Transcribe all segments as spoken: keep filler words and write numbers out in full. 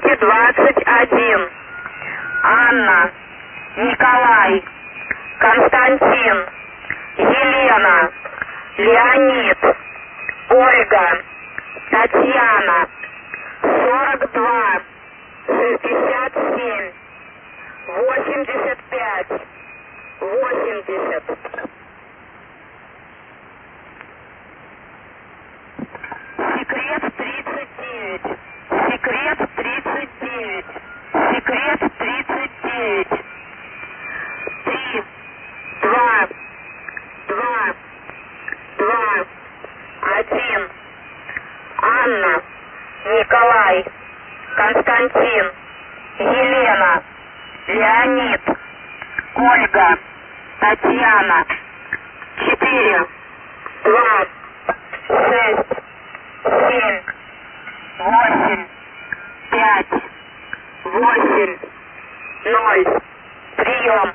двести двадцать один. Анна, Николай, Константин, Елена, Леонид, Ольга, Татьяна. сорок два, шестьдесят семь, восемьдесят пять, восемьдесят. Секрет тридцать девять. Секрет тридцать девять. Секрет тридцать девять. Три, два, два, два, один. Анна, Николай, Константин, Елена, Леонид, Ольга, Татьяна. Четыре, два, шесть, семь, восемь, пять, восемь, ноль. Прием.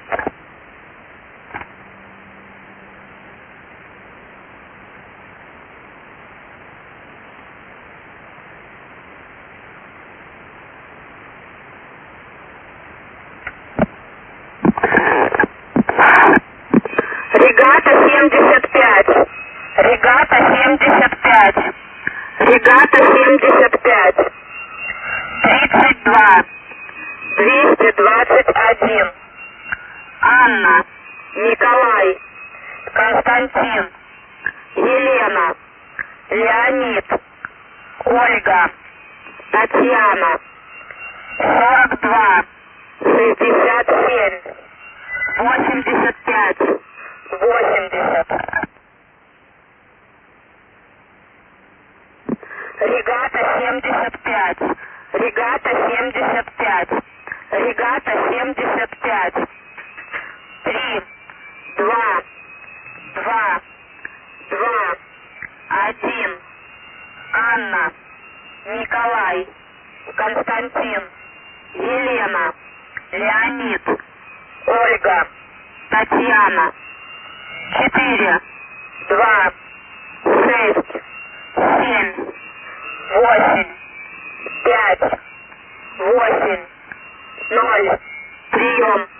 Регата семьдесят пять. Регата семьдесят пять. Регата семьдесят пять. Тридцать два. Двести двадцать один. Анна, Николай, Константин, Елена, Леонид, Ольга, Татьяна. Сорок два. Шестьдесят семь. Восемьдесят пять. Восемьдесят. Регата семьдесят пять. Регата семьдесят пять. Регата семьдесят пять. Три, два, два, два, один. Анна, Николай, Константин, Елена, Леонид, Ольга, Татьяна. Четыре, два, шесть, семь, восемь, пять, восемь, ноль. Прием.